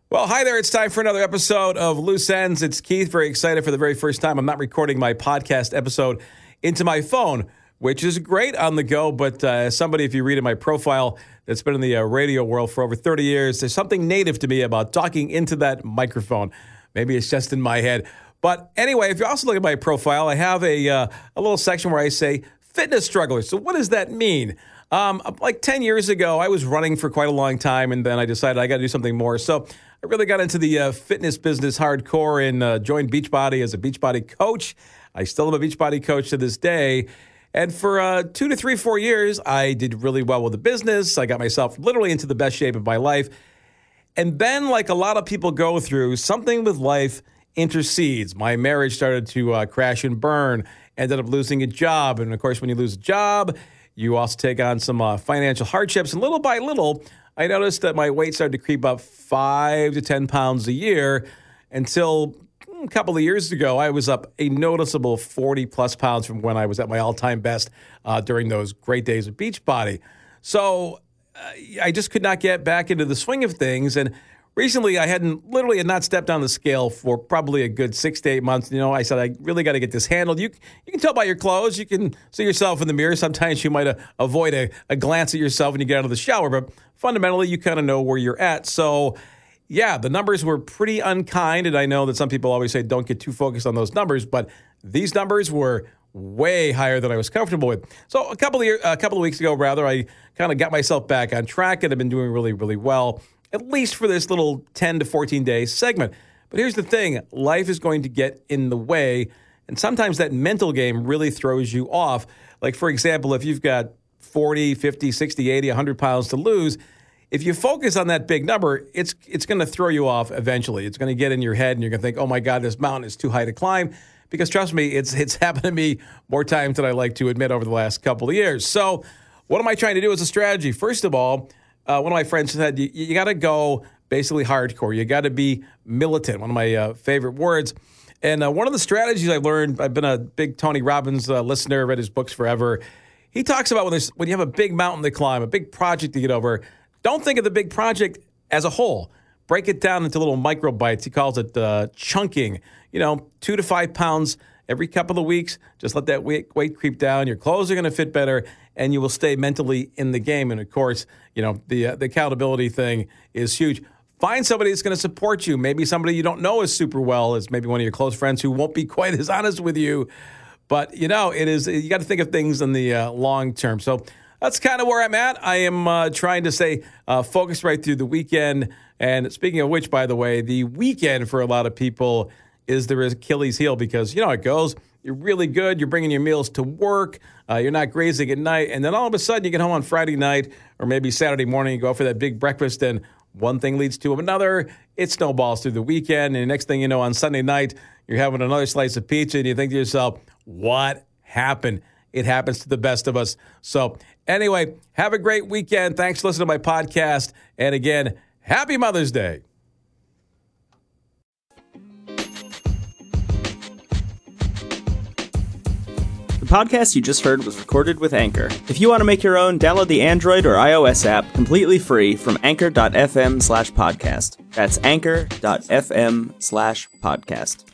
Well, hi there. It's time for another episode of Loose Ends. It's Keith. Very excited for the very first time. I'm not recording my podcast episode into my phone, which is great on the go. But as somebody, if you read in my profile, that's been in the radio world for over 30 years, there's something native to me about talking into that microphone. Maybe it's just in my head. But anyway, if you also look at my profile, I have a little section where I say fitness strugglers. So what does that mean? Like 10 years ago, I was running for quite a long time, and then I decided I got to do something more. So I really got into the fitness business hardcore and joined Beachbody as a Beachbody coach. I still am a Beachbody coach to this day. And for 2 to 3, 4 years, I did really well with the business. I got myself literally into the best shape of my life. And then, like a lot of people go through, something with life intercedes. My marriage started to crash and burn, ended up losing a job. And of course, when you lose a job, you also take on some financial hardships. And little by little, I noticed that my weight started to creep up 5 to 10 pounds a year until a couple of years ago, I was up a noticeable 40 plus pounds from when I was at my all-time best during those great days of Beachbody. So I just could not get back into the swing of things. And recently, I had not stepped on the scale for probably a good 6 to 8 months. You know, I said, I really got to get this handled. You can tell by your clothes. You can see yourself in the mirror. Sometimes you might avoid a glance at yourself when you get out of the shower. But fundamentally, you kind of know where you're at. So, yeah, the numbers were pretty unkind. And I know that some people always say don't get too focused on those numbers. But these numbers were way higher than I was comfortable with. So a couple of weeks ago, I kind of got myself back on track and I've been doing really, really well, at least for this little 10 to 14 day segment. But here's the thing. Life is going to get in the way. And sometimes that mental game really throws you off. Like, for example, if you've got 40, 50, 60, 80, 100 pounds to lose, if you focus on that big number, it's going to throw you off eventually. It's going to get in your head and you're going to think, oh my God, this mountain is too high to climb. Because trust me, it's happened to me more times than I like to admit over the last couple of years. So what am I trying to do as a strategy? First of all, one of my friends said, you got to go basically hardcore. You got to be militant, one of my favorite words. And one of the strategies I learned, I've been a big Tony Robbins listener, read his books forever. He talks about when you have a big mountain to climb, a big project to get over, don't think of the big project as a whole. Break it down into little micro bites. He calls it chunking. 2 to 5 pounds every couple of weeks. Just let that weight creep down. Your clothes are going to fit better, and you will stay mentally in the game. And, of course, the accountability thing is huge. Find somebody that's going to support you. Maybe somebody you don't know as super well as maybe one of your close friends who won't be quite as honest with you. But, you got to think of things in the long term. So that's kind of where I'm at. I am trying to stay focused right through the weekend. And speaking of which, by the way, the weekend for a lot of people is their Achilles heel because you know how it goes. You're really good. You're bringing your meals to work. You're not grazing at night. And then all of a sudden you get home on Friday night or maybe Saturday morning, you go for that big breakfast and one thing leads to another. It snowballs through the weekend. And the next thing you know, on Sunday night, you're having another slice of pizza and you think to yourself, what happened? It happens to the best of us. So anyway, have a great weekend. Thanks for listening to my podcast. And again, happy Mother's Day. The podcast you just heard was recorded with Anchor. If you want to make your own, download the Android or iOS app completely free from anchor.fm/podcast. That's anchor.fm/podcast.